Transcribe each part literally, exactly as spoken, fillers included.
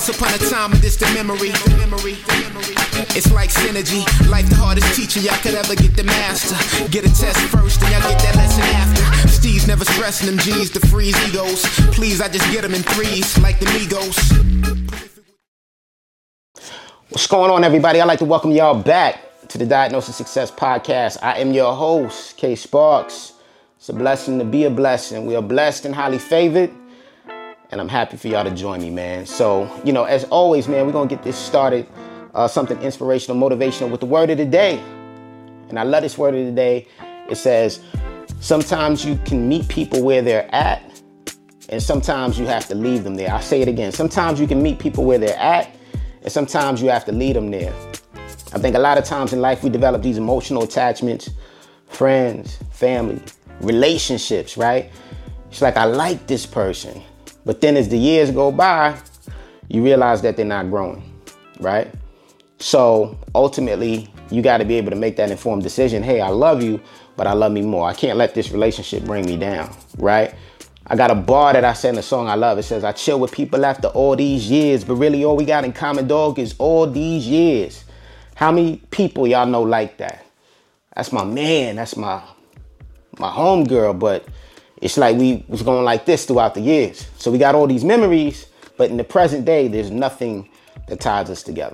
Once upon a time, this the memory. The memory, the memory. It's like synergy. Life the hardest teacher y'all could ever get the master. Get a test first, then y'all get that lesson after. Steve's never stressing them G's to freeze egos. Please, I just get them in threes, like the Migos. What's going on, everybody? I'd like to welcome y'all back to the Diagnosis Success Podcast. I am your host, K Sparks. It's a blessing to be a blessing. We are blessed and highly favored, and I'm happy for y'all to join me, man. So, you know, as always, man, we're going to get this started, uh, something inspirational, motivational with the word of the day. And I love this word of the day. It says, sometimes you can meet people where they're at, and sometimes you have to leave them there. I'll say it again. Sometimes you can meet people where they're at, and sometimes you have to lead them there. I think a lot of times in life we develop these emotional attachments, friends, family, relationships, right? It's like, I like this person. But then as the years go by, you realize that they're not growing, right? So ultimately, you got to be able to make that informed decision. Hey, I love you, but I love me more. I can't let this relationship bring me down, right? I got a bar that I said in a song I love. It says, I chill with people after all these years, but really all we got in common, dog, is all these years. How many people y'all know like that? That's my man. That's my my homegirl. But it's like we was going like this throughout the years. So we got all these memories, but in the present day, there's nothing that ties us together.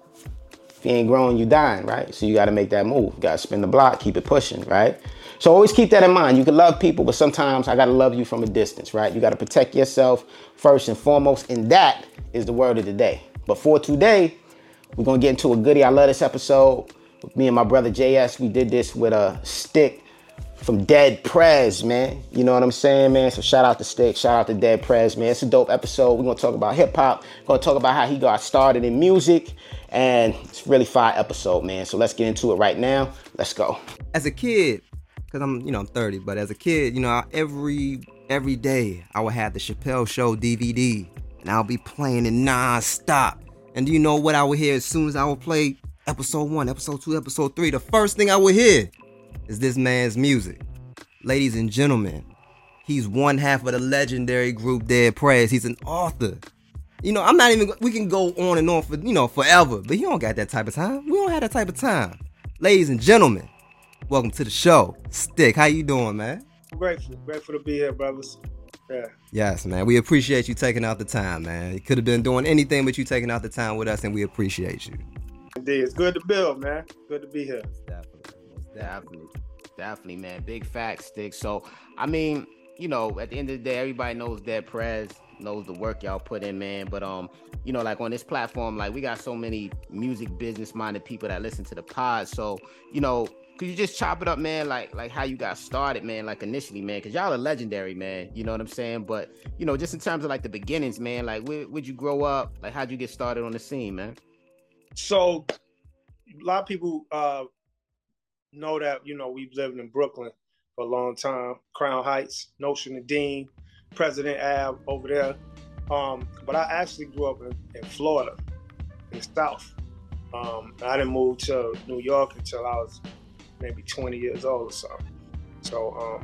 If you ain't growing, you dying, right? So you got to make that move. You got to spin the block, keep it pushing, right? So always keep that in mind. You can love people, but sometimes I got to love you from a distance, right? You got to protect yourself first and foremost. And that is the word of the day. But for today, we're going to get into a goodie. I love this episode. With me and my brother J S, we did this with a Stick from Dead Prez, man. You know what I'm saying, man? So shout out to Stick. Shout out to Dead Prez, man. It's a dope episode. We're going to talk about hip hop. We're going to talk about how he got started in music. And it's really fire episode, man. So let's get into it right now. Let's go. As a kid, because I'm, you know, I'm thirty, but as a kid, you know, every every day I would have the Chappelle Show D V D, and I'll be playing it non-stop. And do you know what I would hear as soon as I would play episode one, episode two, episode three? The first thing I would hear is this man's music. Ladies and gentlemen, he's one half of the legendary group Dead Prez. He's an author. You know, I'm not even, we can go on and on for, you know, forever, but he don't got that type of time. We don't have that type of time. Ladies and gentlemen, welcome to the show. Stick, how you doing, man? Grateful, grateful to be here, brothers. Yeah. Yes, man. We appreciate you taking out the time, man. You could have been doing anything, but you taking out the time with us, and we appreciate you. Indeed, it's good to build, man. Good to be here. Definitely, definitely, definitely, man. Big facts, Stick. So, I mean, you know, at the end of the day, everybody knows Dead Prez, knows the work y'all put in, man. But um, you know, like on this platform, like we got so many music business minded people that listen to the pod. So, you know, could you just chop it up, man? Like, like how you got started, man? Like initially, man, because y'all are legendary, man. You know what I'm saying? But you know, just in terms of like the beginnings, man. Like, where would you grow up? Like, how'd you get started on the scene, man? So, a lot of people uh, know that you know we've lived in Brooklyn for a long time. Crown Heights, Notion and Dean, President Ave over there. Um, but I actually grew up in, in Florida, in the South. Um, I didn't move to New York until I was maybe twenty years old or so. So um,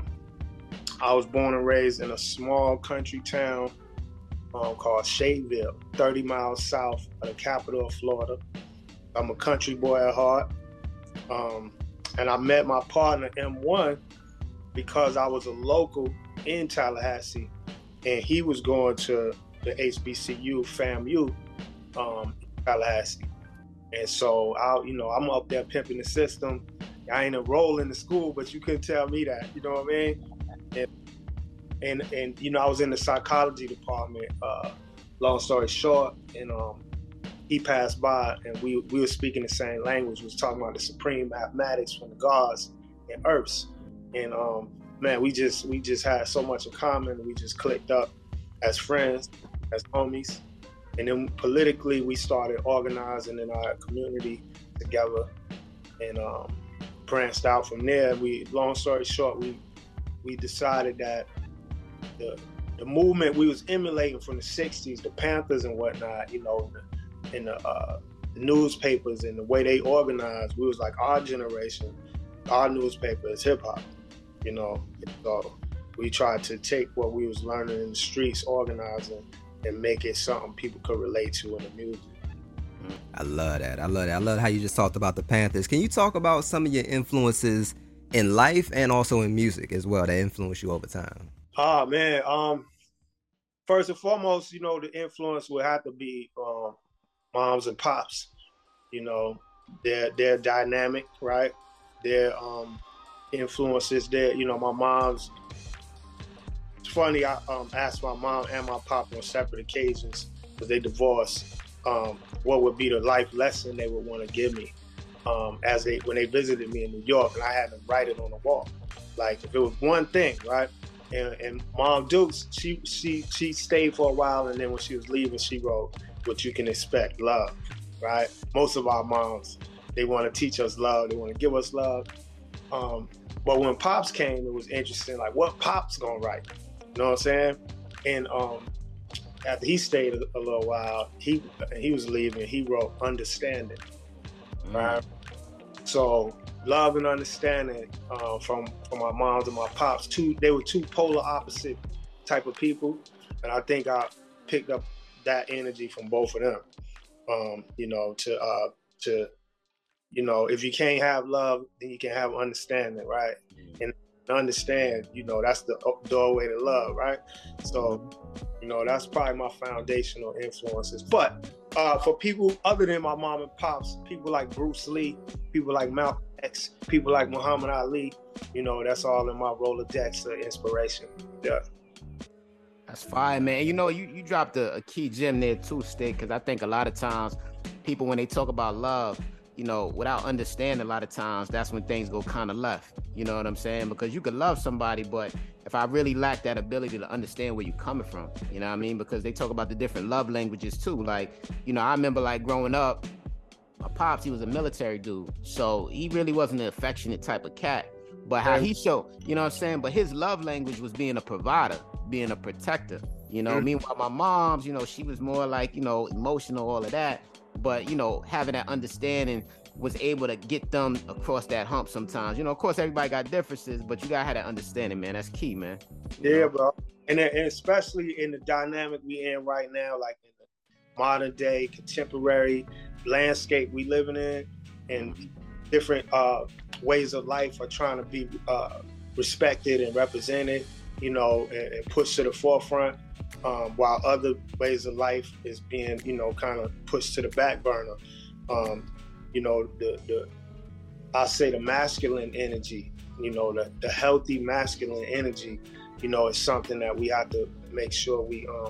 I was born and raised in a small country town um, called Shadeville, thirty miles south of the capital of Florida. I'm a country boy at heart. Um, and I met my partner, M one, because I was a local in Tallahassee, and he was going to the H B C U, FAMU, um, in Tallahassee. And so, I, you know, I'm up there pimping the system. I ain't enrolled in the school, but you couldn't tell me that, you know what I mean? And, and, and you know, I was in the psychology department, uh, long story short, and um, he passed by and we, we were speaking the same language. We was talking about the supreme mathematics from the gods and earths. And um, man, we just, we just had so much in common. We just clicked up as friends, as homies. And then politically, we started organizing in our community together. And um, branched out from there. We, long story short, we we decided that the the movement we was emulating from the sixties, the Panthers and whatnot, you know, in the uh, newspapers and the way they organized, we was like, our generation, our newspaper is hip hop, you know. So we tried to take what we was learning in the streets, organizing, and make it something people could relate to in the music. I love that. I love that. I love how you just talked about the Panthers. Can you talk about some of your influences in life and also in music as well that influenced you over time? Oh man, um, first and foremost, you know, the influence would have to be um, moms and pops. You know, their their dynamic, right? Their um, influences. Their, you know, my mom's. It's funny. I um, asked my mom and my pop on separate occasions because they divorced. Um, what would be the life lesson they would want to give me um, as they when they visited me in New York, and I had them write it on the wall. Like if it was one thing, right? And, and Mom Dukes, she she she stayed for a while, and then when she was leaving, she wrote, "What you can expect, love." Right? Most of our moms, they want to teach us love, they want to give us love. Um, but when Pops came, it was interesting. Like, what Pops gonna write? You know what I'm saying? And um, after he stayed a, a little while, he he was leaving. He wrote "Understanding." Mm. Right? So love and understanding uh, from from my moms and my pops. Two, they were two polar opposite type of people, and I think I picked up that energy from both of them. Um, you know, to uh, to you know, if you can't have love, then you can have understanding, right? And understand, you know, that's the doorway to love, right? So, you know, that's probably my foundational influences. But uh, for people other than my mom and pops, people like Bruce Lee, people like Malcolm X, people like Muhammad Ali, you know, that's all in my Rolodex of inspiration. Yeah. That's fine, man. You know, you, you dropped a, a key gem there too, Stick, because I think a lot of times people, when they talk about love, you know, without understanding, a lot of times that's when things go kind of left. You know what I'm saying? Because you could love somebody, but if I really lack that ability to understand where you're coming from, you know what I mean? Because they talk about the different love languages too. Like, you know, I remember like growing up, my pops, he was a military dude. So he really wasn't an affectionate type of cat. But how he showed, you know what I'm saying? But his love language was being a provider, being a protector. You know, mm-hmm. Meanwhile, my mom's, you know, she was more like, you know, emotional, all of that. But, you know, having that understanding was able to get them across that hump sometimes. You know, of course, everybody got differences, but you got to have that understanding, man. That's key, man. You yeah, know? Bro. And, and especially in the dynamic we in right now, like in the modern day, contemporary landscape we living in, and different uh, ways of life are trying to be uh, respected and represented, you know, and, and pushed to the forefront, um, while other ways of life is being, you know, kind of pushed to the back burner. Um, you know, the, the I say the masculine energy, you know, the, the healthy masculine energy, you know, is something that we have to make sure we um,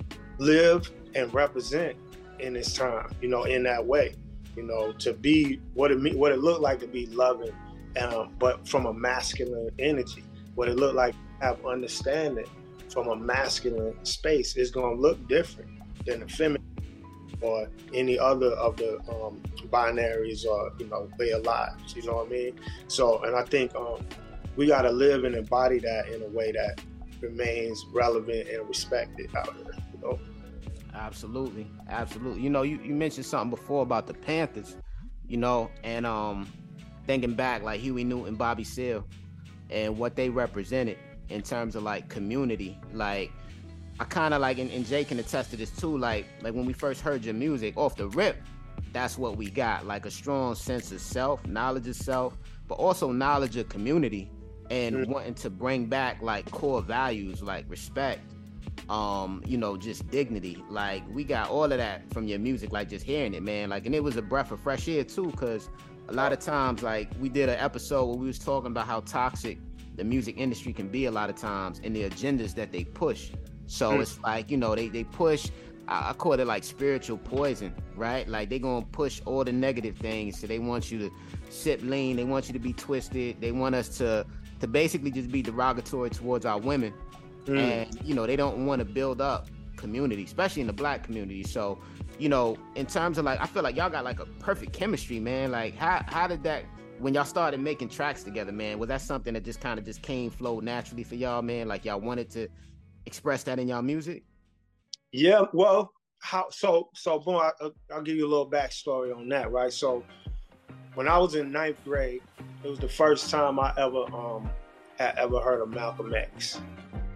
live and represent in this time, you know, in that way. You know, to be what it what it looked like to be loving, um, but from a masculine energy. What it looked like to have understanding from a masculine space is going to look different than the feminine or any other of the um, binaries or, you know, way of lives. You know what I mean? So, and I think um, we got to live and embody that in a way that remains relevant and respected out there. You know. Absolutely, absolutely. You know, you, you mentioned something before about the Panthers, you know, and um, thinking back, like Huey Newton, Bobby Seale, and what they represented in terms of like community. Like, I kind of like, and, and Jay can attest to this too. Like, like when we first heard your music off the rip, that's what we got. Like a strong sense of self, knowledge of self, but also knowledge of community, and mm-hmm. wanting to bring back like core values like respect. Um, you know, just dignity. Like we got all of that from your music, like just hearing it, man. Like, and it was a breath of fresh air too, because a lot of times, like we did an episode where we was talking about how toxic the music industry can be a lot of times and the agendas that they push. So mm. it's like, you know, they, they push, I, I call it like spiritual poison, right? Like they gonna push all the negative things. So they want you to sip lean, they want you to be twisted, they want us to to basically just be derogatory towards our women. Mm. And, you know, they don't want to build up community, especially in the black community. So, you know, in terms of like, I feel like y'all got like a perfect chemistry, man. Like how, how did that, when y'all started making tracks together, man, was that something that just kind of just came, flowed naturally for y'all, man? Like y'all wanted to express that in y'all music? Yeah, well, how, so, so boom, I, I'll give you a little backstory on that, right? So when I was in ninth grade, it was the first time I ever, um, had ever heard of Malcolm X.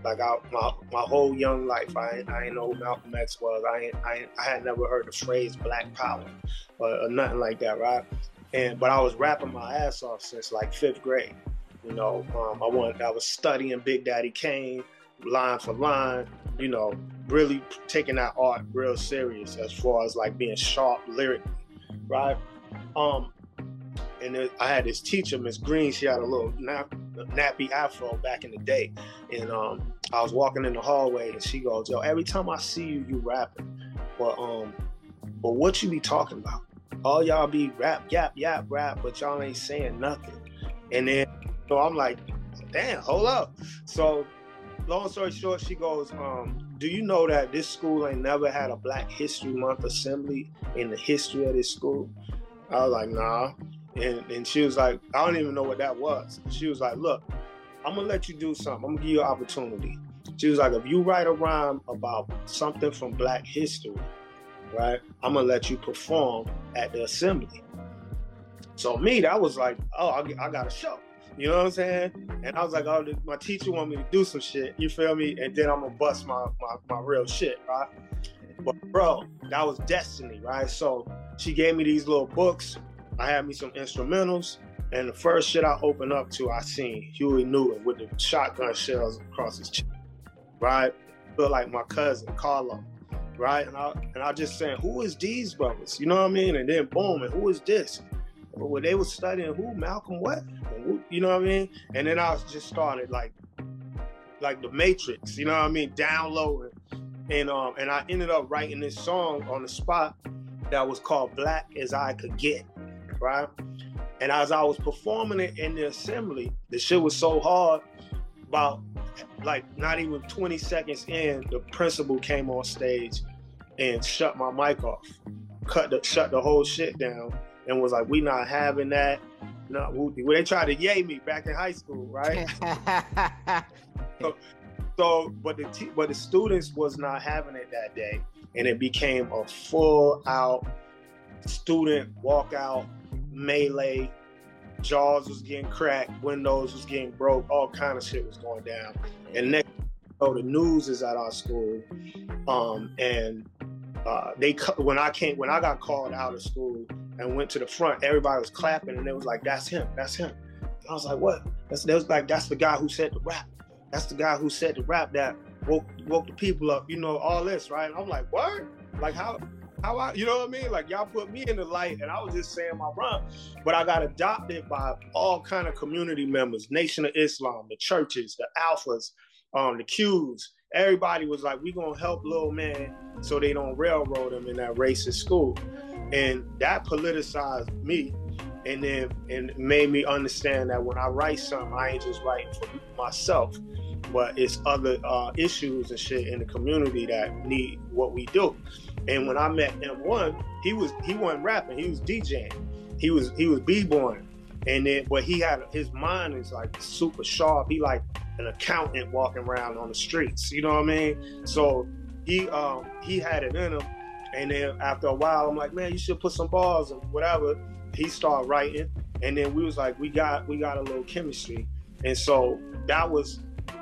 Like I, my my whole young life, I ain't, I ain't know who Malcolm X was. I ain't, I ain't, I had never heard the phrase Black Power or, or nothing like that, right? And but I was rapping my ass off since like fifth grade. You know, um, I wanted, I was studying Big Daddy Kane line for line. You know, really taking that art real serious as far as like being sharp lyrically, right? Um, and then I had this teacher, Miss Green. She had a little nap, nappy afro back in the day, and um, I was walking in the hallway, and she goes, "Yo, every time I see you, you rapping, but um, but what you be talking about? All y'all be rap, yap, yap, rap, but y'all ain't saying nothing." And then, so I'm like, "Damn, hold up." So, long story short, she goes, um, "Do you know that this school ain't never had a Black History Month assembly in the history of this school?" I was like, "Nah." And, and she was like, "I don't even know what that was." She was like, "Look, I'm gonna let you do something. I'm gonna give you an opportunity." She was like, "If you write a rhyme about something from Black history, right, I'm gonna let you perform at the assembly." So me, that was like, oh, I, I got a show. You know what I'm saying? And I was like, oh, my teacher want me to do some shit, you feel me? And then I'm gonna bust my, my, my real shit, right? But bro, that was destiny, right? So she gave me these little books. I had me some instrumentals, and the first shit I opened up to, I seen Huey Newton with the shotgun shells across his chest, right? Feel like my cousin, Carlo, right? And I and I just saying, who is these brothers? You know what I mean? And then boom, and who is this? Well, they were studying who, Malcolm what? And who, you know what I mean? And then I was just started like, like the Matrix, you know what I mean? Downloading, and um, and I ended up writing this song on the spot that was called "Black as I Could Get." Right? And as I was performing it in the assembly, the shit was so hard, about like not even twenty seconds in, the principal came on stage and shut my mic off, cut the, shut the whole shit down, and was like, "We not having that." No, well, they tried to yay me back in high school, right? so, so, but the t- but the students was not having it that day, and it became a full out student walkout. Melee, jaws was getting cracked, windows was getting broke, all kind of shit was going down. And next, oh, the news is at our school, um, and uh, they when I came when I got called out of school and went to the front, everybody was clapping, and it was like, "That's him, that's him." And I was like, "What?" That's that was like that's the guy who said the rap. That's the guy who said the rap that woke woke the people up. You know all this, right? And I'm like, "What? Like how?" How I, you know what I mean? Like y'all put me in the light, and I was just saying my run, but I got adopted by all kind of community members, Nation of Islam, the churches, the Alphas, um, the Qs. Everybody was like, "We gonna help little man so they don't railroad him in that racist school," and that politicized me, and then and made me understand that when I write something, I ain't just writing for myself, but it's other uh, issues and shit in the community that need what we do. And when I met M one, he was he wasn't rapping, he was DJing, he was he was b-boying, and then but he had his mind is like super sharp. He like an accountant walking around on the streets, you know what I mean? So he um he had it in him, and then after a while, I'm like, man, you should put some bars and whatever. He started writing, and then we was like, we got we got a little chemistry, and so that was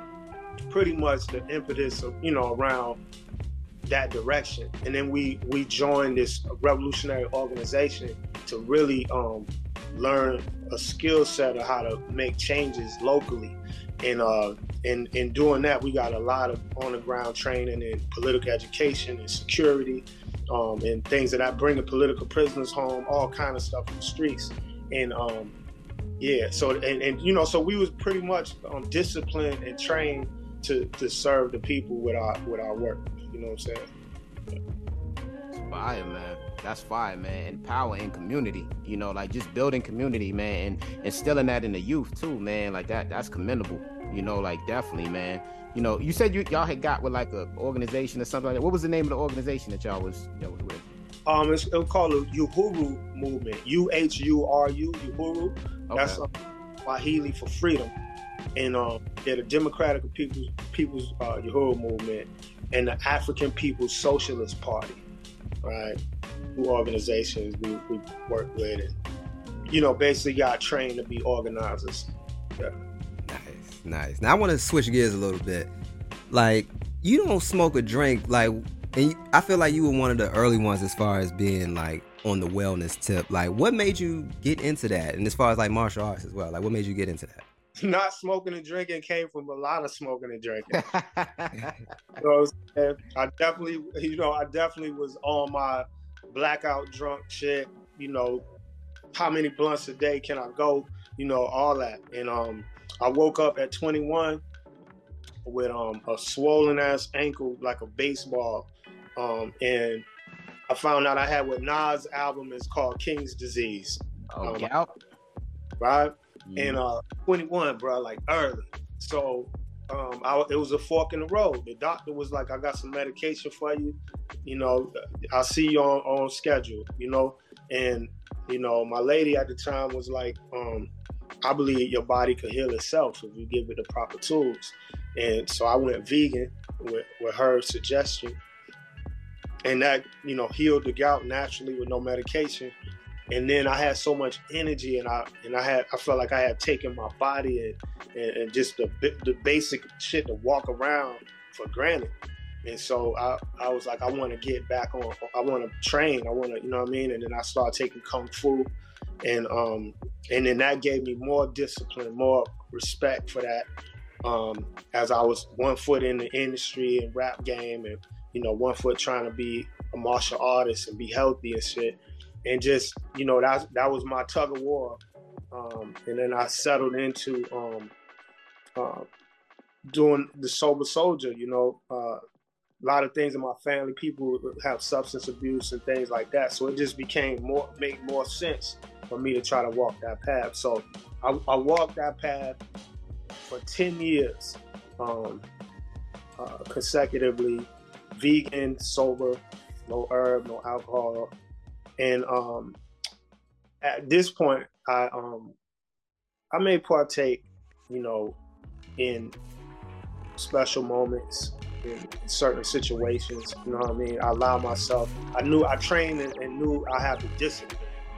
pretty much the impetus of, you know, around that direction. And then we we joined this revolutionary organization to really um learn a skill set of how to make changes locally, and uh in in doing that, we got a lot of on the ground training in political education and security, um and things that I bringing political prisoners home, all kind of stuff in the streets. And um yeah so and, and you know so we was pretty much um disciplined and trained to to serve the people with our with our work. You know what I'm saying? It's fire, man. That's fire, man. And power in community. You know, like just building community, man, and instilling that in the youth too, man. Like that, that's commendable. You know, like definitely, man. You know, you said you y'all had got with like a organization or something like that. What was the name of the organization that y'all was y'all was with? Um, it's, it was called the Uhuru Movement. U H U R U, Uhuru. Okay. That's uh, Swahili for freedom. And um, yeah, the Democratic People's People's uh, Uhuru Movement and the African People's Socialist Party, right? Two organizations we, we work with, and you know, basically got trained to be organizers. Yeah. Nice, nice. Now I want to switch gears a little bit. like you don't smoke or drink, like, and you, I feel like you were one of the early ones as far as being like on the wellness tip. Like, what made you get into that? And as far as like martial arts as well, like, what made you get into that? Not smoking and drinking came from a lot of smoking and drinking. So I definitely, you know, I definitely was on my blackout drunk shit. You know, how many blunts a day can I go? You know, all that. And um, I woke up at twenty-one with um a swollen ass ankle like a baseball, um, and I found out I had what Nas' album is called King's Disease. Oh, um, gout. Right. Mm. And uh, twenty-one, bro, like early. So um, I, it was a fork in the road. The doctor was like, I got some medication for you. You know, I'll see you on, on schedule, you know. And, you know, my lady at the time was like, um, I believe your body could heal itself if you give it the proper tools. And so I went vegan with, with her suggestion. And that, you know, healed the gout naturally with no medication. And then I had so much energy, and I and I had I felt like I had taken my body and and, and just the the basic shit to walk around for granted. And so I, I was like, I want to get back on. I want to train. I want to, you know what I mean. And then I started taking kung fu, and um and then that gave me more discipline, more respect for that. Um, as I was one foot in the industry and rap game, and you know, one foot trying to be a martial artist and be healthy and shit. And just, you know, that that was my tug of war. Um, and then I settled into um, uh, doing the sober soldier, you know. Uh, a lot of things in my family, people have substance abuse and things like that. So it just became more, made more sense for me to try to walk that path. So I, I walked that path for ten years um, uh, consecutively, vegan, sober, no herb, no alcohol. And um, at this point, I um, I may partake, you know, in special moments, in certain situations. You know what I mean? I allow myself. I knew I trained and, and knew I had the discipline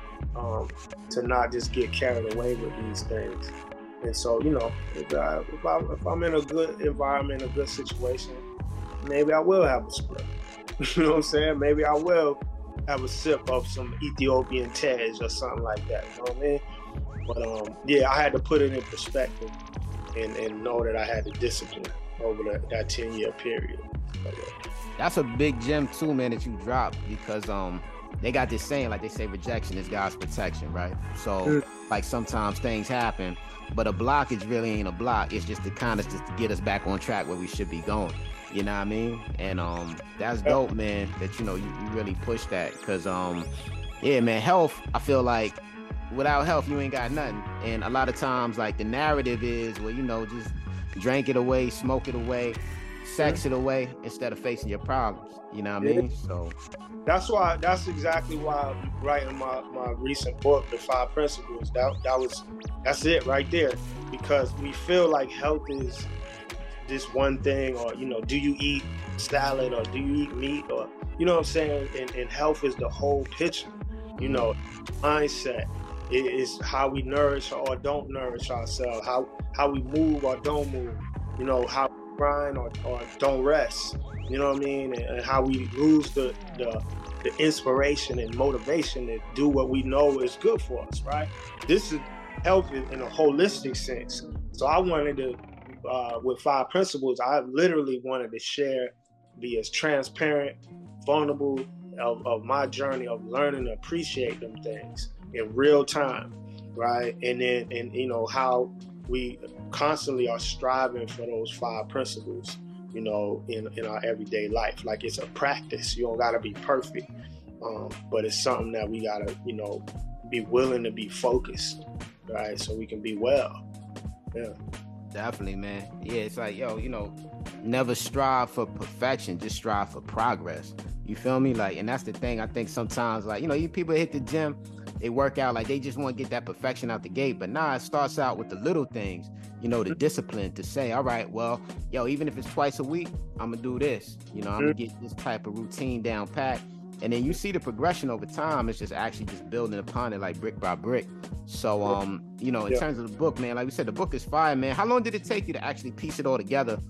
um, to not just get carried away with these things. And so, you know, if, I, if, I, if I'm in a good environment, a good situation, maybe I will have a split. You know what I'm saying? Maybe I will have a sip of some Ethiopian Tej or something like that, you know what I mean? But um, yeah, I had to put it in perspective and, and know that I had the discipline over the, that ten-year period. But, uh, That's a big gem too, man, that you dropped, because um, they got this saying, like they say, rejection is God's protection, right? So, mm. like sometimes things happen, but a blockage really ain't a block. It's just to kind of just to get us back on track where we should be going. You know what I mean? And um, that's dope, man, that, you know, you, you really push that. Because, um, yeah, man, health, I feel like without health, you ain't got nothing. And a lot of times, like, the narrative is, well, you know, just drink it away, smoke it away, sex it away, instead of facing your problems. You know what I mean? So that's why, that's exactly why I'm writing my, my recent book, The Five Principles. That, that was, that's it right there. Because we feel like health is this one thing, or, you know, do you eat salad, or do you eat meat, or, you know what I'm saying? And, and health is the whole picture. You know, mindset is how we nourish or don't nourish ourselves, how how we move or don't move, you know, how we grind or, or don't rest, you know what I mean? And, and how we lose the, the the inspiration and motivation to do what we know is good for us, right? This is health in, in a holistic sense. So I wanted to, Uh, with Five Principles, I literally wanted to share, be as transparent, vulnerable of, of my journey of learning to appreciate them things in real time, right? And then, and you know, how we constantly are striving for those five principles, you know, in, in our everyday life. Like, it's a practice. You don't gotta be perfect, um, but it's something that we gotta, you know, be willing to be focused, right? So we can be well. Yeah. Definitely, man. Yeah, it's like, yo, you know, never strive for perfection, just strive for progress. You feel me? Like, and that's the thing. I think sometimes, like, you know, you people hit the gym, they work out, like they just want to get that perfection out the gate. But nah, it starts out with the little things, you know, the discipline to say, all right, well, yo, even if it's twice a week, I'm gonna do this. You know, I'm gonna get this type of routine down pat. And then you see the progression over time. It's just actually just building upon it, like brick by brick. So, um, you know, in yeah. terms of the book, man, like we said, the book is fire, man. How long did it take you to actually piece it all together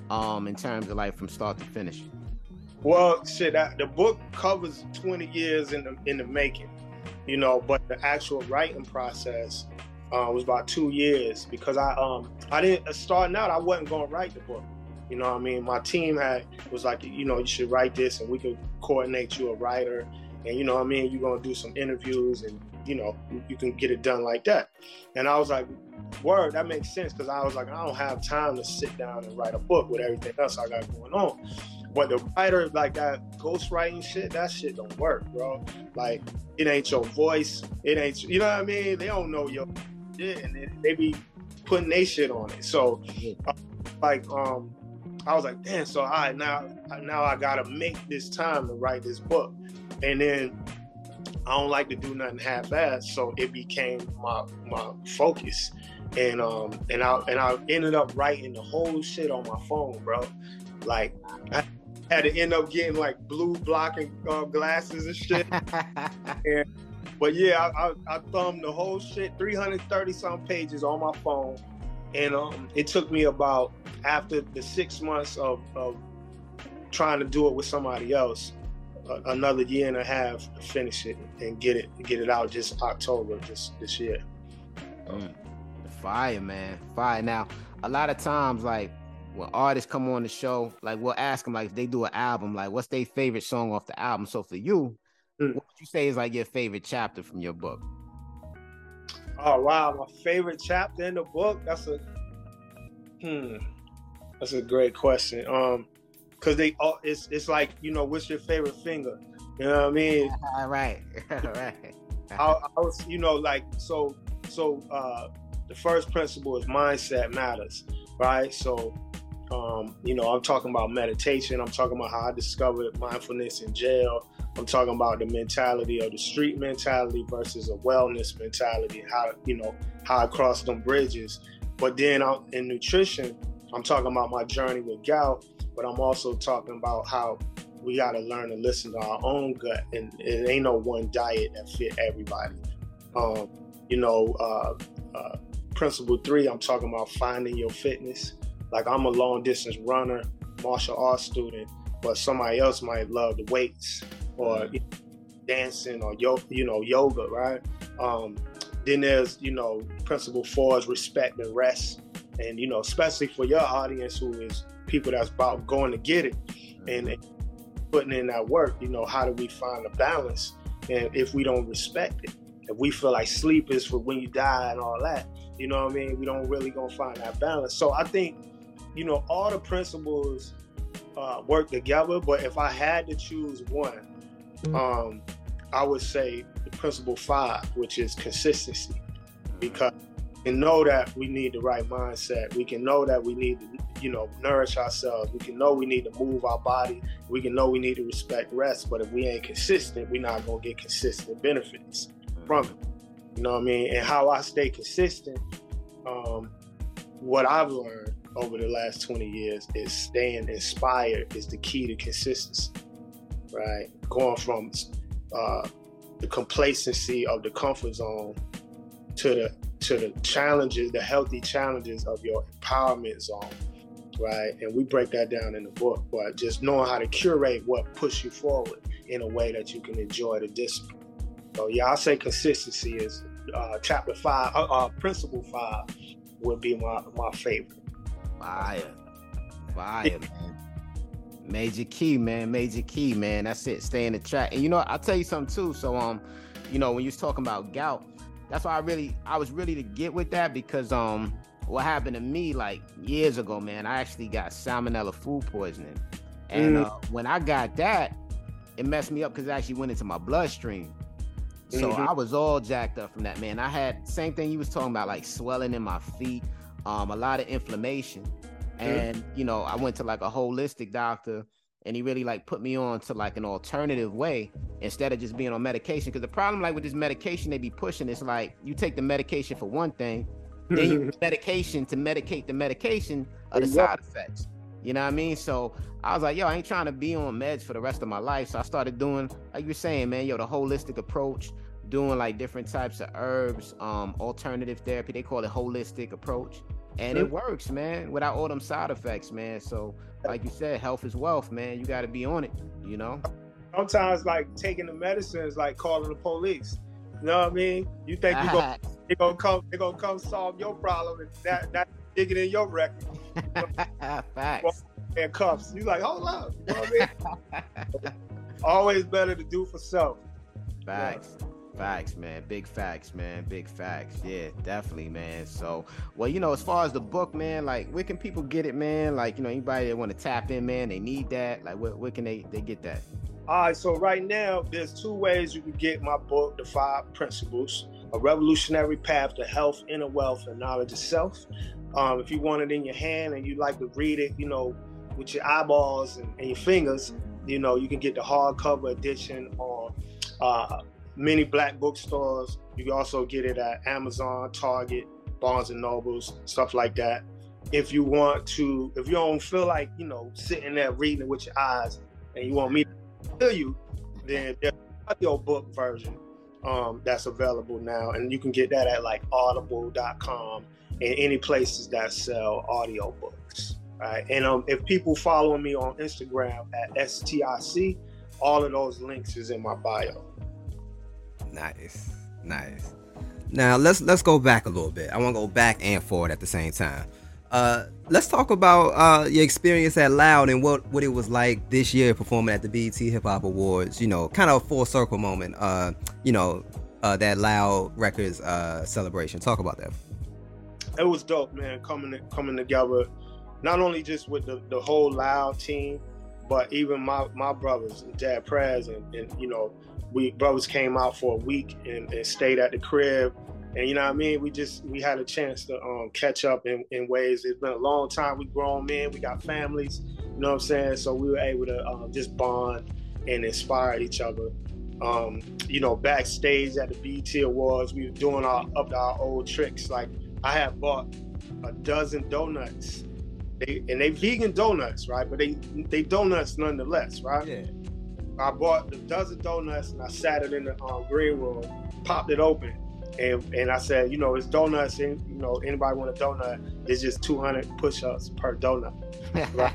um, in terms of like from start to finish? Well, shit, I, the book covers twenty years in the in the making, you know, but the actual writing process uh, was about two years because I um I didn't starting out I wasn't gonna write the book, you know what I mean. My team had was like, you know, you should write this and we could coordinate you a writer, and you know what I mean, you're gonna do some interviews and you know you, you can get it done like that. And I was like, word, that makes sense, because I was like, I don't have time to sit down and write a book with everything else I got going on. But the writer, like that ghostwriting shit, that shit don't work, bro. Like, it ain't your voice. It ain't, you know what I mean? They don't know your shit, and they, they be putting their shit on it. So, uh, like, um, I was like, damn, so I now, now I gotta make this time to write this book. And then I don't like to do nothing half-assed, so it became my my focus. And um and I and I ended up writing the whole shit on my phone, bro. Like, I had to end up getting like blue blocking uh, glasses and shit. and, but yeah, I, I, I thumbed the whole shit, three hundred thirty some pages on my phone. And um, it took me about, after the six months of, of trying to do it with somebody else, uh, another year and a half to finish it and get it get it out just October this, this year. Mm. Fire, man. Fire. Now, a lot of times, like, when artists come on the show, like, we'll ask them, like, if they do an album, like, what's their favorite song off the album? So for you, mm. what would you say is, like, your favorite chapter from your book? Oh, wow. My favorite chapter in the book? That's a, hmm, that's a great question. Um, because they, all it's, it's like, you know, what's your favorite finger? You know what I mean? All right. All right. I, I was, you know, like, so, so, uh, the first principle is mindset matters, right? So, um, you know, I'm talking about meditation. I'm talking about how I discovered mindfulness in jail. I'm talking about the mentality of the street mentality versus a wellness mentality, how, you know, how I crossed them bridges. But then I'm, in nutrition, I'm talking about my journey with gout, but I'm also talking about how we got to learn to listen to our own gut. And it ain't no one diet that fit everybody. Um, you know, uh, uh, principle three, I'm talking about finding your fitness. Like, I'm a long distance runner, martial arts student, but somebody else might love the weights or you know, dancing or yo, you know, yoga, right? Um, then there's, you know, principle four is respect and rest. And, you know, especially for your audience who is people that's about going to get it and, and putting in that work, you know, how do we find a balance? And if we don't respect it, if we feel like sleep is for when you die and all that, you know what I mean? We don't really gonna find that balance. So I think, you know, all the principles uh, work together, but if I had to choose one, um, I would say the principle five, which is consistency, because we can know that we need the right mindset. We can know that we need to, you know, nourish ourselves. We can know we need to move our body. We can know we need to respect rest, but if we ain't consistent, we're not gonna get consistent benefits from it. You know what I mean? And how I stay consistent, um, what I've learned over the last twenty years is staying inspired is the key to consistency, right? Going from uh, the complacency of the comfort zone to the to the challenges, the healthy challenges of your empowerment zone, right? And we break that down in the book, but just knowing how to curate what pushes you forward in a way that you can enjoy the discipline. So yeah, I'll say consistency is uh, chapter five, uh, uh, principle five would be my, my favorite. Fire. Fire, man. Major key, man. Major key, man. That's it. Stay in the track. And you know, I'll tell you something too. So, um, you know, when you was talking about gout, that's why I really, I was really to get with that because, um, what happened to me like years ago, man, I actually got salmonella food poisoning. And mm. uh, when I got that, it messed me up because it actually went into my bloodstream. So mm-hmm. I was all jacked up from that, man. I had same thing you was talking about, like swelling in my feet, um, a lot of inflammation. And, mm-hmm. you know, I went to like a holistic doctor and he really like put me on to like an alternative way instead of just being on medication. Because the problem like with this medication they be pushing is like you take the medication for one thing, then you use medication to medicate the medication of the side effects. You know what I mean? So I was like, yo, I ain't trying to be on meds for the rest of my life. So I started doing, like you were saying, man, yo, the holistic approach, doing like different types of herbs, um, alternative therapy. They call it holistic approach. And it works, man, without all them side effects, man. So, like you said, health is wealth, man. You got to be on it, you know? Sometimes, like, taking the medicine is like calling the police. You know what I mean? You think you're gonna, they're gonna come, they're gonna come solve your problem, and that that digging in your record. Facts. And cuffs. You like, hold up. You know what I mean? Always better to do for self. Facts. Yeah. Facts, man. Big facts, man. Big facts. Yeah, definitely, man. So, well, you know, as far as the book, man, like, where can people get it, man? Like, you know, anybody that want to tap in, man, they need that. Like, where, where can they, they get that? All right, so right now, there's two ways you can get my book, The Five Principles, A Revolutionary Path to Health, Inner Wealth, and Knowledge of Self. Um, if you want it in your hand and you like to read it, you know, with your eyeballs and, and your fingers, you know, you can get the hardcover edition on uh, many black bookstores. You can also get it at Amazon, Target, Barnes and Nobles, stuff like that. If you want to, if you don't feel like, you know, sitting there reading it with your eyes and you want me to tell you, then there's an audio book version um, that's available now. And you can get that at like audible dot com and any places that sell audio books. Right. And um, if people follow me on Instagram at S T I C, all of those links is in my bio. Nice, nice. Now let's let's go back a little bit. I want to go back and forward at the same time. Uh, let's talk about uh, your experience at Loud and what, what it was like this year performing at the B E T Hip Hop Awards. You know, kind of a full circle moment. Uh, you know, uh, that Loud Records uh, celebration. Talk about that. It was dope, man. Coming coming together, not only just with the, the whole Loud team, but even my, my brothers, Dad Prez, and, and, you know, we brothers came out for a week and, and stayed at the crib. And, you know what I mean? We just, we had a chance to um, catch up in, in ways. It's been a long time. We grown men, we got families, you know what I'm saying? So we were able to um, just bond and inspire each other. Um, you know, backstage at the B E T Awards, we were doing our, up our old tricks. Like, I had bought a dozen donuts. They, and they vegan donuts, right? But they they donuts nonetheless, right? Yeah. I bought a dozen donuts and I sat it in the um, green room, popped it open, and and I said, you know, it's donuts, and you know, anybody want a donut? It's just two hundred push-ups per donut. Right?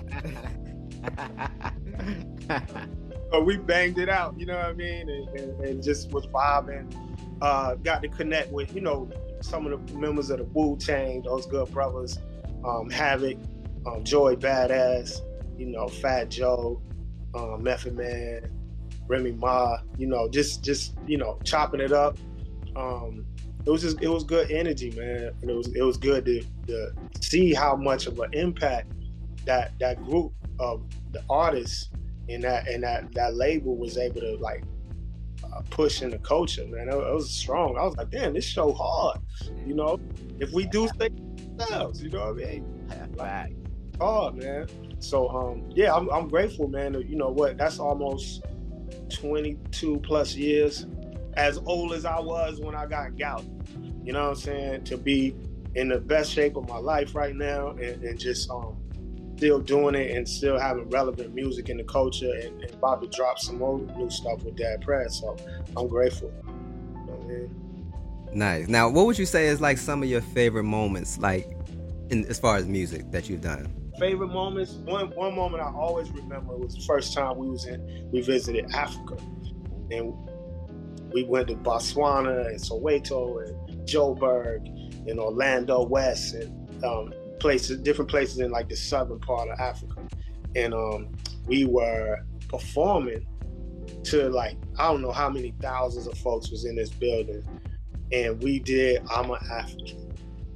So we banged it out, you know what I mean? And, and, and just was vibing. Uh, got to connect with, you know, some of the members of the Wu-Tang, those good brothers, um, Havoc, Um, Joey Badass, you know, Fat Joe, um, Method Man, Remy Ma, you know, just just you know, chopping it up. Um, it was just it was good energy, man, and it was it was good to, to see how much of an impact that that group of the artists and that and that that label was able to like uh, push in the culture, man. It, it was strong. I was like, damn, this show hard, you know. If we do things ourselves, you know what I mean? Like, hard, man. So um yeah, I'm I'm grateful, man. You know what, that's almost twenty-two plus years, as old as I was when I got gout. You know what I'm saying? To be in the best shape of my life right now and, and just um still doing it and still having relevant music in the culture and, and about to drop some more new stuff with Dad Prez. So I'm grateful. You know what I mean? Nice. Now, what would you say is like some of your favorite moments, like in as far as music that you've done? Favorite moments. One one moment I always remember was the first time we was in. We visited Africa, and we went to Botswana and Soweto and Joburg and Orlando West and um, places, different places in like the southern part of Africa. And um, we were performing to like I don't know how many thousands of folks was in this building, and we did "I'm an African,"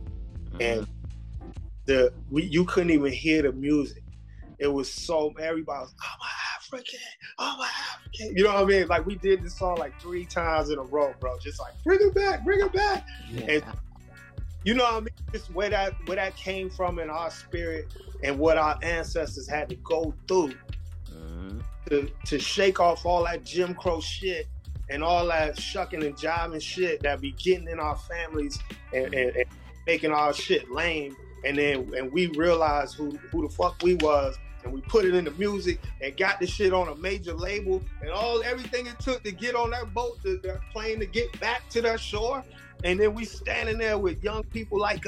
and The we you couldn't even hear the music. It was so everybody was, I'm an African, I'm an African. You know what I mean? Like we did this song like three times in a row, bro. Just like bring it back, bring it back. Yeah. And you know what I mean? Just where that where that came from in our spirit and what our ancestors had to go through mm-hmm. to to shake off all that Jim Crow shit and all that shucking and jiving shit that be getting in our families and, and, and making our shit lame. And then and we realized who who the fuck we was, and we put it in the music and got the shit on a major label and all everything it took to get on that boat, to that plane to get back to that shore. And then we standing there with young people like us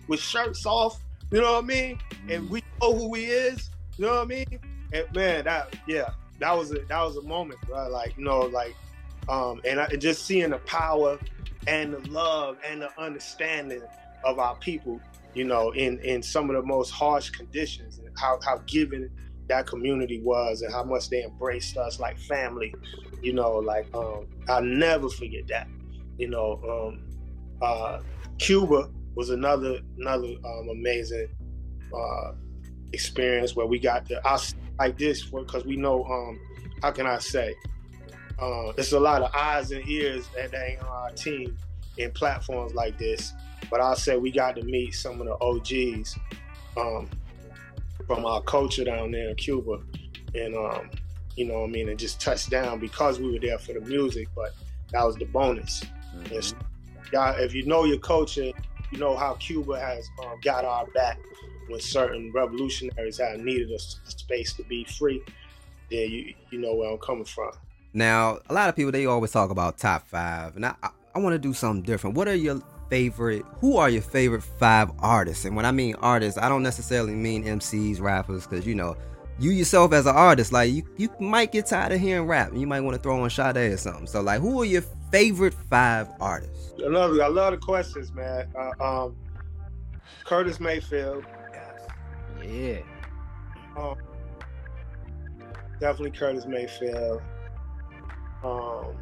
with shirts off, you know what I mean? And we know who he is, you know what I mean? And man, that yeah, that was a that was a moment, bro. Like, you know, like um and, I, and just seeing the power and the love and the understanding of our people, you know, in in some of the most harsh conditions, and how how giving that community was and how much they embraced us like family, you know, like um I'll never forget that. You know, um uh Cuba was another another um, amazing uh experience where we got to I like this because we know um how can I say uh it's a lot of eyes and ears that, that ain't on our team in platforms like this, but I'll say we got to meet some of the O Gs um from our culture down there in Cuba, and um you know what I mean, and just touch down because we were there for the music, but that was the bonus. Mm-hmm. And, yeah, if you know your culture, you know how Cuba has um, got our back when certain revolutionaries have needed a, a space to be free. Then you you know where I'm coming from. Now, a lot of people, they always talk about top five, and I I, I want to do something different. What are your favorite? Who are your favorite five artists? And when I mean artists, I don't necessarily mean M Cs, rappers, because you know, you yourself as an artist, like you you might get tired of hearing rap, and you might want to throw on Sade or something. So, like, who are your favorite five artists? I love I love the questions, man. Uh, um, Curtis Mayfield. Yeah. Um, definitely Curtis Mayfield. Um,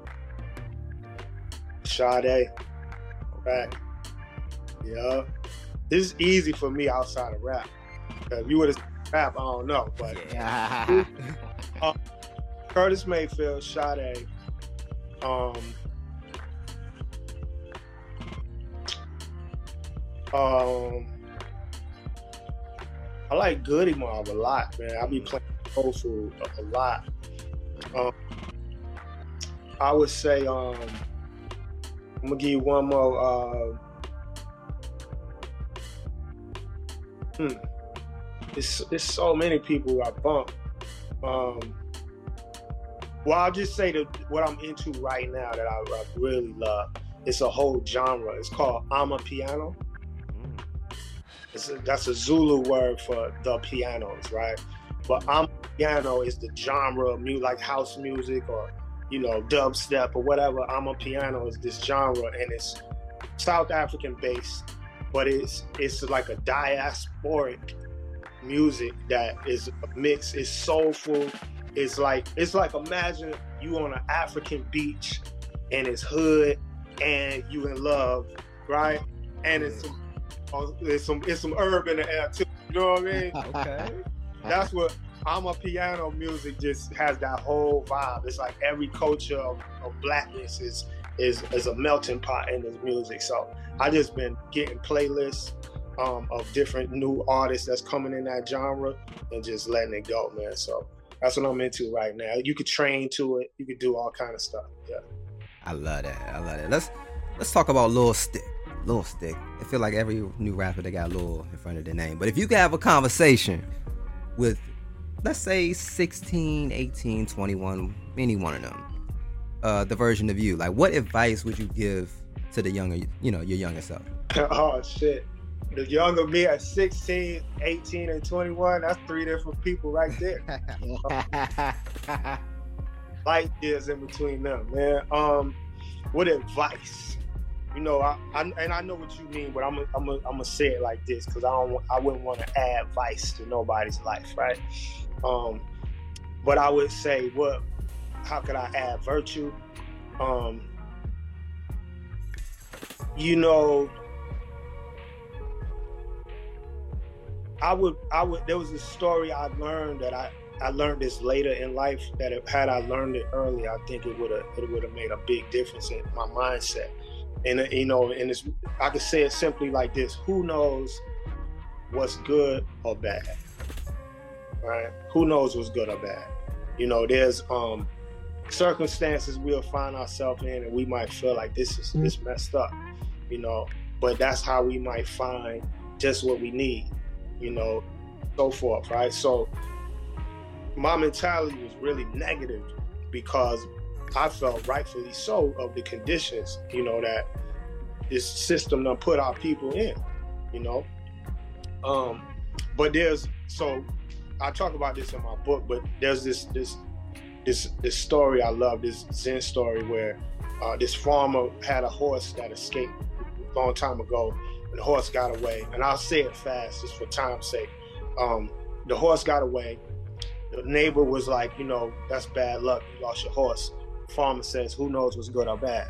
Sade. Right. Yeah. This is easy for me outside of rap. If you would have rap, I don't know, but Yeah. uh, Curtis Mayfield, Sade. Um, um, I like Goody Mob a lot, man. I be playing Soul Food a, a lot. Um, I would say, um, I'm gonna give you one more. Uh, hmm. It's, it's so many people I bump. Um, well, I'll just say that what I'm into right now that I, I really love. It's a whole genre. It's called Amapiano. It's a, that's a Zulu word for the pianos, right? But Amapiano is the genre of music, like house music or, you know, dubstep or whatever. Amapiano is this genre, and it's South African based, but it's it's like a diasporic music that is a mix. It's soulful. It's like it's like imagine you on an African beach and it's hood and you in love, right? And it's some it's some it's some herb in the air too. You know what I mean? Okay. That's what Amapiano music just has, that whole vibe. It's like every culture of, of blackness is is is a melting pot in this music. So I just been getting playlists um, of different new artists that's coming in that genre and just letting it go, man. So that's what I'm into right now. You could train to it. You could do all kind of stuff. Yeah. I love that. I love that. Let's let's talk about Lil Stick. Lil Stick. I feel like every new rapper, they got Lil in front of their name. But if you could have a conversation with, let's say, sixteen, eighteen, twenty-one, any one of them, uh, the version of you, like, what advice would you give to the younger, you know, your younger self? Oh, shit. The younger me at sixteen, eighteen, and twenty-one, that's three different people right there. Light years in between them, man. Um, what advice? You know, I, I and I know what you mean, but I'm a, I'm a, I'm gonna say it like this because I don't I wouldn't want to add vice to nobody's life, right? Um, but I would say, what? How could I add virtue? Um, you know, I would I would. There was a story I learned that I. I learned this later in life that if, had I learned it early, I think it would have it would have made a big difference in my mindset. And you know, and it's I could say it simply like this: who knows what's good or bad, right? Who knows what's good or bad? You know, there's um, circumstances we'll find ourselves in, and we might feel like this is this messed up, you know. But that's how we might find just what we need, you know, so forth, right? So. My mentality was really negative because I felt rightfully so of the conditions, you know, that this system done put our people in. you know. Um, but there's so I talk about this in my book, but there's this this this this story I love, this Zen story where uh, this farmer had a horse that escaped a long time ago, and the horse got away. And I'll say it fast just for time's sake. Um, the horse got away. The neighbor was like, you know, that's bad luck. You lost your horse. The farmer says, who knows what's good or bad?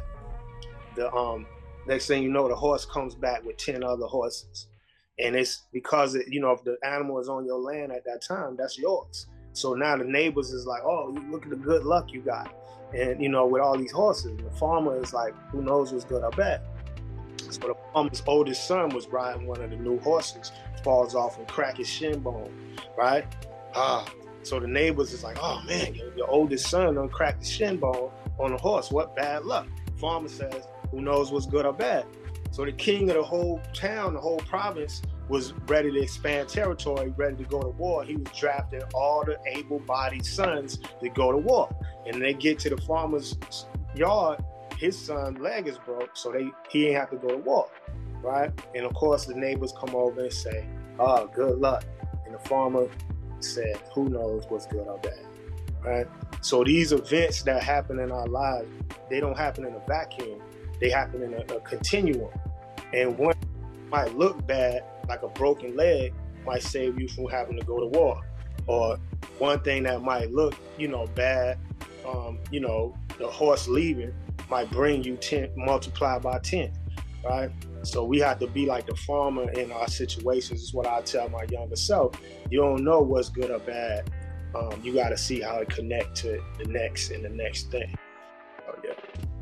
The um, next thing you know, the horse comes back with ten other horses. And it's because, it, you know, if the animal is on your land at that time, that's yours. So now the neighbors is like, oh, look at the good luck you got. And, you know, with all these horses, the farmer is like, who knows what's good or bad? So the farmer's oldest son was riding one of the new horses, falls off and crack his shin bone, right? Ah, so the neighbors is like, oh man, your, your oldest son done cracked his shin bone on a horse. What bad luck? Farmer says, who knows what's good or bad? So the king of the whole town, the whole province, was ready to expand territory, ready to go to war. He was drafting all the able-bodied sons to go to war. And they get to the farmer's yard, his son's leg is broke, so they he ain't have to go to war, right? And of course, the neighbors come over and say, oh, good luck. And the farmer said, who knows what's good or bad, right? So these events that happen in our lives, they don't happen in a vacuum. They happen in a, a continuum. And one might look bad, like a broken leg, might save you from having to go to war. Or one thing that might look, you know, bad, um, you know, the horse leaving might bring you ten, multiplied by ten, right? So we have to be like the farmer in our situations. Is what I tell my younger self. You don't know what's good or bad. Um, you got to see how it connect to the next and the next thing. Oh, yeah.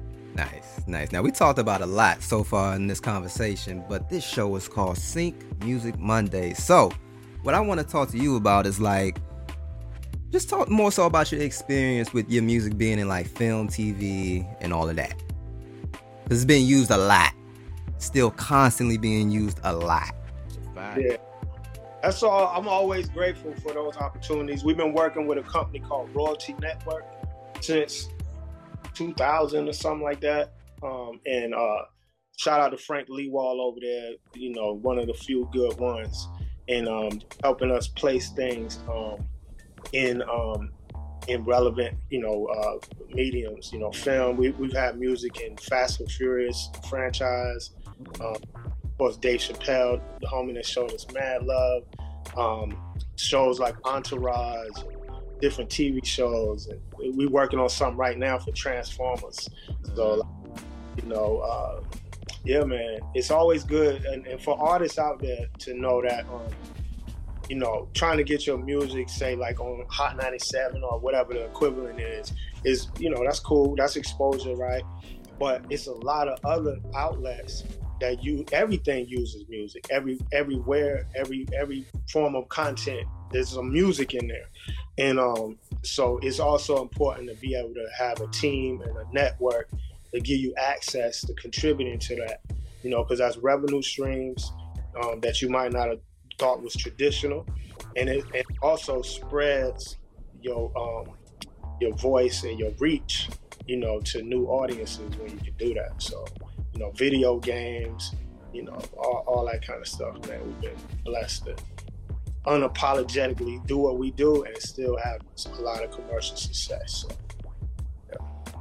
Nice, nice. Now, we talked about a lot so far in this conversation, but this show is called Sync Music Mondays. So, what I want to talk to you about is like, just talk more so about your experience with your music being in like film, T V, and all of that. Because it's being used a lot. Still constantly being used a lot. Yeah. That's all. I'm always grateful for those opportunities. We've been working with a company called Royalty Network since two thousand or something like that. Um, and uh, shout out to Frank Leewall over there, you know, one of the few good ones, and um, helping us place things um, in um, in relevant, you know, uh, mediums, you know, film. We, we've had music in Fast and Furious franchise. Um, of course, Dave Chappelle, the homie that showed us Mad Love. Um, shows like Entourage, different T V shows, and we're working on something right now for Transformers. So, you know, uh, yeah, man, it's always good, and, and for artists out there to know that, um, you know, trying to get your music, say like on Hot ninety-seven or whatever the equivalent is, is, you know, that's cool, that's exposure, right? But it's a lot of other outlets that you, everything uses music, every everywhere, every every form of content. There's some music in there. And um, so it's also important to be able to have a team and a network to give you access to contributing to that, you know, because that's revenue streams um, that you might not have thought was traditional. And it, it also spreads your um, your voice and your reach, you know, to new audiences when you can do that. So, you know, video games, you know, all, all that kind of stuff, man. We've been blessed to unapologetically do what we do and still have a lot of commercial success. So, yeah.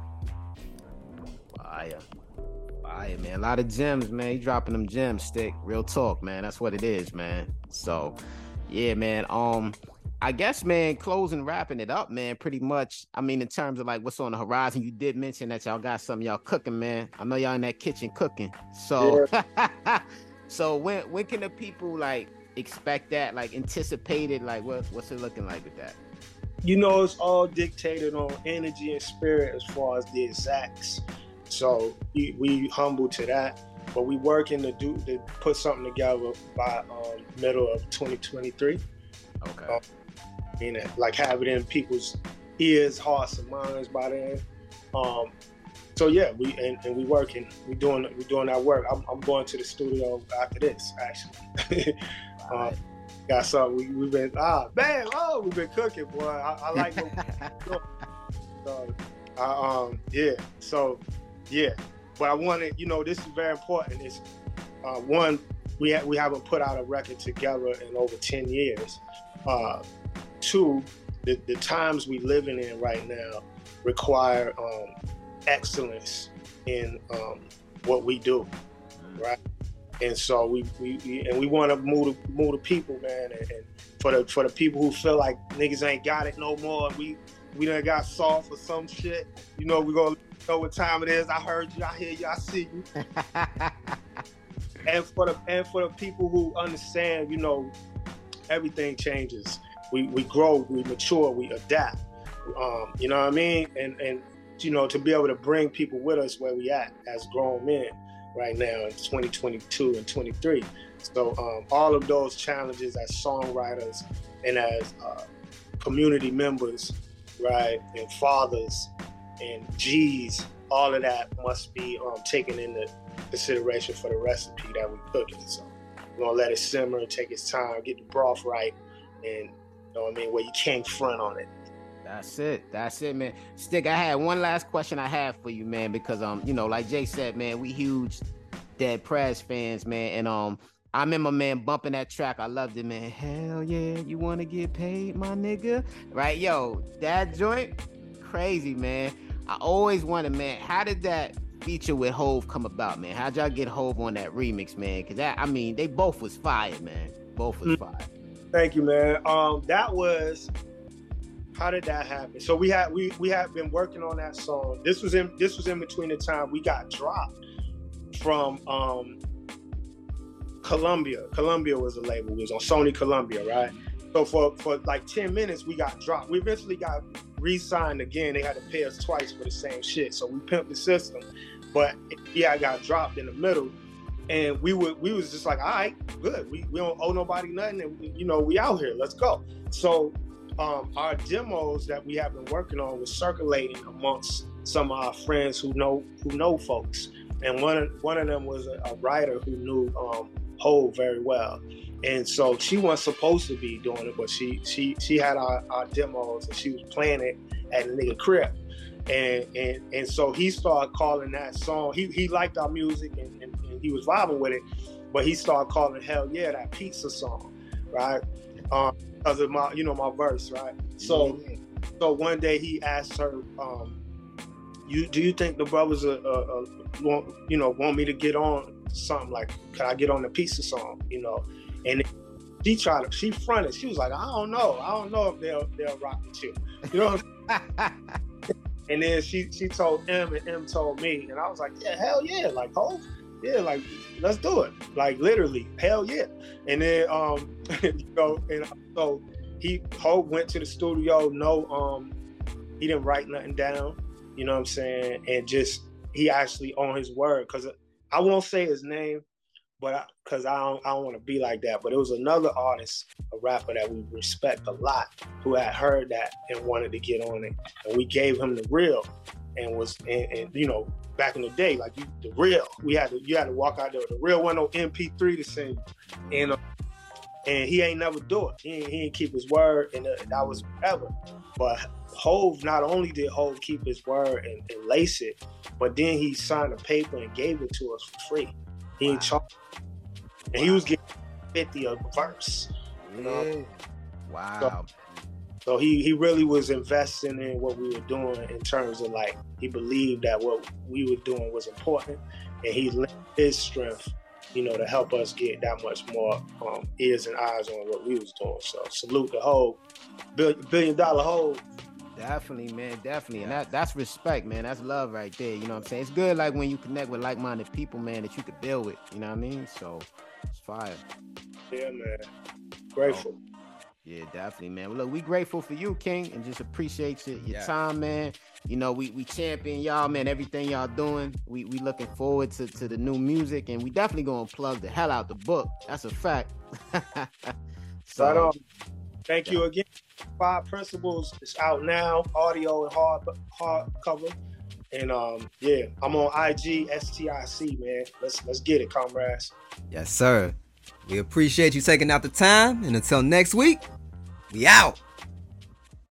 Fire. Fire, man. A lot of gems, man. You dropping them gems, Stick. Real talk, man. That's what it is, man. So, yeah, man. Um, I guess, man, closing, wrapping it up, man, pretty much. I mean, in terms of like what's on the horizon, you did mention that y'all got something y'all cooking, man. I know y'all in that kitchen cooking. So, yeah. so when when can the people like expect that, like anticipate it? Like what what's it looking like with that? You know, it's all dictated on energy and spirit as far as the exacts. So we, we humble to that, but we working to do to put something together by um, middle of twenty twenty-three. Okay. Um, meaning like have it in people's ears, hearts, and minds by then. Um, so yeah, we and, and we working, we doing we doing that work. I'm, I'm going to the studio after this, actually. um, got something we, we've been ah man, oh we've been cooking, boy. I, I like what we're doing. So, uh, um, yeah. So yeah, but I wanted, you know, this is very important. It's uh, one we ha- we haven't put out a record together in over ten years. Uh, two, the, the times we living in right now require um, excellence in um, what we do, right? And so we, we, we and we want to move the move the people, man. And, and for the for the people who feel like niggas ain't got it no more, we we done got soft or some shit. You know, we gonna know what time it is. I heard you, I hear you, I see you. and for the and for the people who understand, you know, everything changes. We we grow, we mature, we adapt. Um, you know what I mean? And and you know, to be able to bring people with us where we at as grown men right now in twenty twenty-two and twenty-three. So um, all of those challenges as songwriters and as uh, community members, right, and fathers and G's, all of that must be um, taken into consideration for the recipe that we're cooking. So we're gonna let it simmer, take its time, get the broth right, and you know what I mean, where you can't front on it. That's it. That's it, man. Stick, I had one last question I have for you, man, because um, you know, like Jay said, man, we huge Dead Prez fans, man, and um, I remember, man, bumping that track. I loved it, man. Hell yeah, you want to get paid, my nigga? Right, yo, that joint, crazy, man. I always wondered, man, how did that feature with Hove come about, man? How'd y'all get Hove on that remix, man? Because that, I mean, they both was fire, man. Both was fire. Thank you, man. Um, that was. How did that happen? So we had we we had been working on that song. This was in this was in between the time we got dropped from um, Columbia. Columbia was the label. We was on Sony Columbia, right? So for, for like ten minutes, we got dropped. We eventually got re-signed again. They had to pay us twice for the same shit. So we pimped the system. But yeah, I got dropped in the middle. And we were we was just like, all right, good. We, we don't owe nobody nothing. And, we, you know, we out here. Let's go. So um, our demos that we have been working on was circulating amongst some of our friends who know who know folks. And one of, one of them was a, a writer who knew um, Hove very well. And so she wasn't supposed to be doing it, but she she she had our, our demos and she was playing it at a nigga crib. And and and so he started calling that song. He he liked our music and, and, and he was vibing with it, but he started calling Hell Yeah that pizza song, right? Um, because of my you know my verse, right? So yeah. so one day he asked her, um, "You do you think the brothers are, uh, uh, want you know want me to get on something like? Could I get on the pizza song? You know?" And she tried to, she fronted. She was like, I don't know. I don't know if they'll they'll rock with you. You know what I'm saying? And then she she told M and M told me. And I was like, yeah, hell yeah. Like, Hove, yeah, like, let's do it. Like, literally, hell yeah. And then, um, you know, and so he, Hove went to the studio. No, um, he didn't write nothing down. You know what I'm saying? And just, he actually on his word. Because I won't say his name, but because I, I don't, I don't want to be like that. But it was another artist, a rapper that we respect a lot, who had heard that and wanted to get on it, and we gave him the real, and was and, and you know back in the day, like you, the real, we had to you had to walk out there with the real one on M P three to sing, and uh, and he ain't never do it. He ain't, he ain't keep his word, and uh, that was forever. But Hove, not only did Hove keep his word and, and lace it, but then he signed a paper and gave it to us for free. He ain't charged. And he was getting fifty a verse. You know? Yeah. Wow. So, so he, he really was investing in what we were doing in terms of like, he believed that what we were doing was important, and he lent his strength, you know, to help us get that much more um, ears and eyes on what we was doing. So salute the Hove, billion, billion dollar Hove. Definitely, man, definitely. And that that's respect, man. That's love right there. You know what I'm saying? It's good like when you connect with like-minded people, man, that you could build with. You know what I mean? So it's fire. Yeah, man. Grateful. Oh, yeah, definitely, man. Well, look, we grateful for you, King, and just appreciate your, your yeah. time, man. You know, we we champion y'all, man, everything y'all doing. We we looking forward to, to the new music, and we definitely gonna plug the hell out the book. That's a fact. So, right on. Thank yeah. you again. Five Principles is out now, audio and hard hard cover. And um, yeah, I'm on I G, S T I C, man. Let's let's get it, comrades. Yes, sir. We appreciate you taking out the time. And until next week, we out.